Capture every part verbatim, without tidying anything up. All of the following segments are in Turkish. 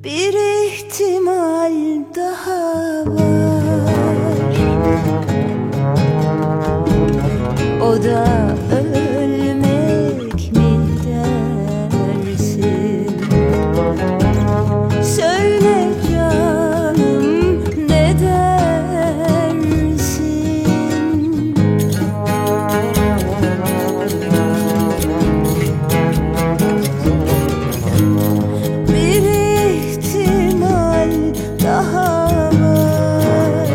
Bir ihtimal daha var, o da ölmek mi dersin? Söyle canım, ne dersin? Bir ihtimal daha var,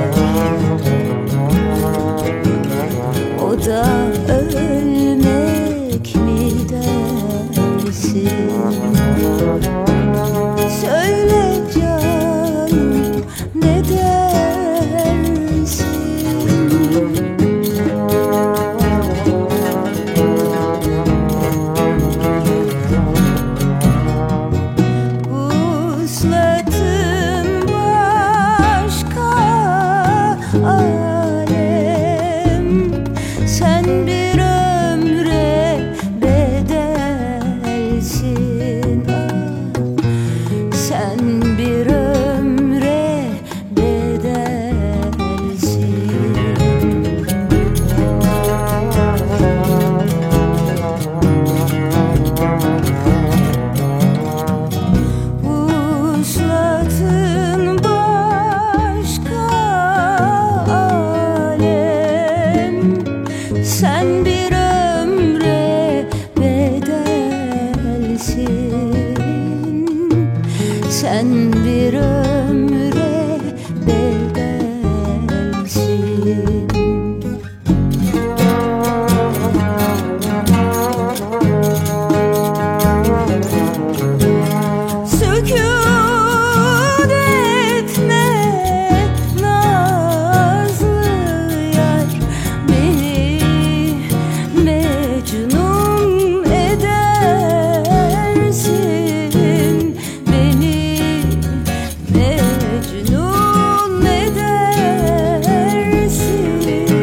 o da ölmek mi dersin? Söyle canım, ne dersin? Vuslatın başka alem, sen bir ömre bedelsin. Ah, sen bir ömre bedelsin. Vuslatın başka alem, sen bir ömre bedelsin. Sen bir ömre bedelsin. Sükût etme nazlı yar, beni mecnun edersin. Beni mecnun edersin.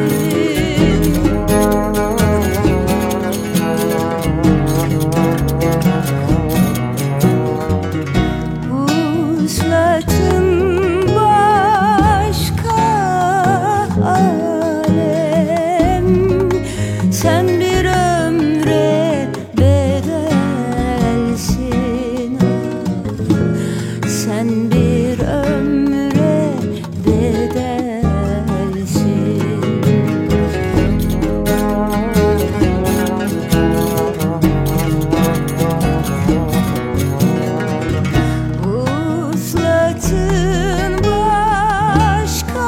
Vuslatın başka alem, sen bir ömre bedelsin. Sen bir ömre bedelsin. Vuslatın başka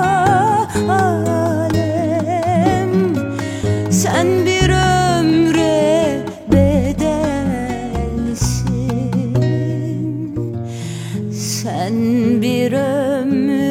alem, sen bir ömre bedelsin. Sen bir ömre